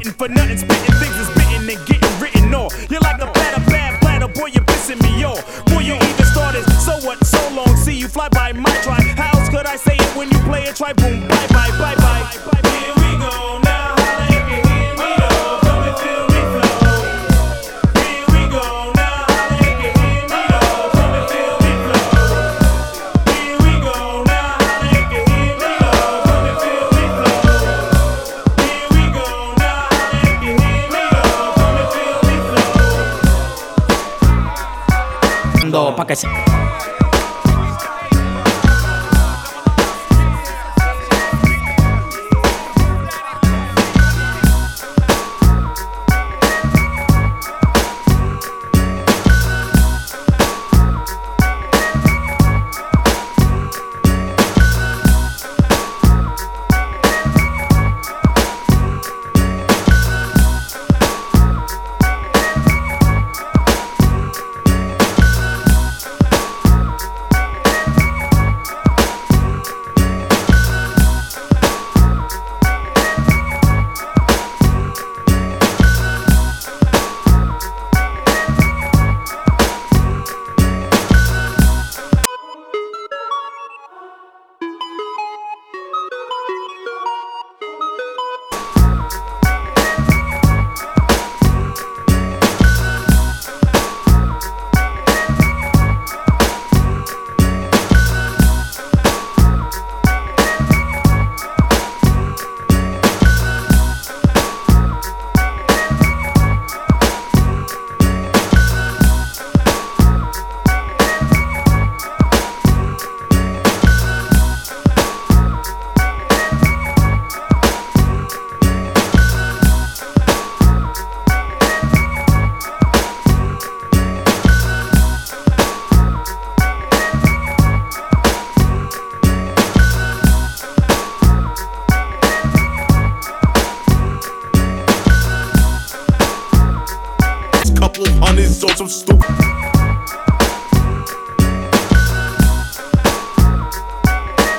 getting for nothing, spitting things is bitten and getting written on. You're like a platter, bad platter, boy, you're pissing me off. Boy, you even started, so what, so long, see you fly by my try. How else could I say it when you play it? Try boom, bye bye, bye bye. Here we go now, holla if you hear me though, come and feel me flow. Here we go now, holla if you hear me though, come and feel me flow. Here we go now, holla if you hear me though, come and feel me flow. Here we go now, holla if you hear me though, come and feel me flow. Pa' que se Couple hundreds on some stupid.